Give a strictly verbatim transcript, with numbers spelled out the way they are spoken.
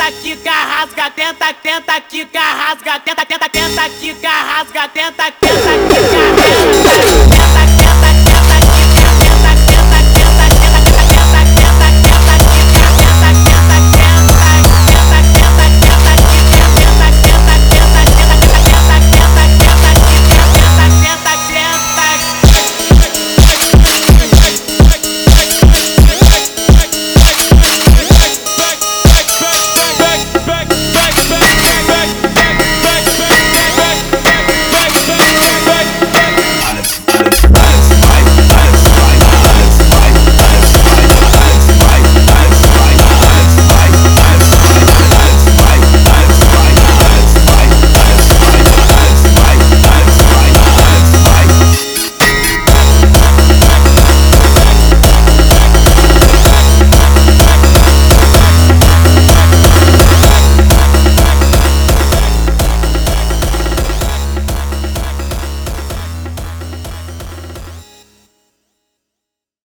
tenta quica, rasga, tenta, tenta quica, rasga, tenta, tenta, tenta quica, rasga, tenta, tenta quica, rasga, tenta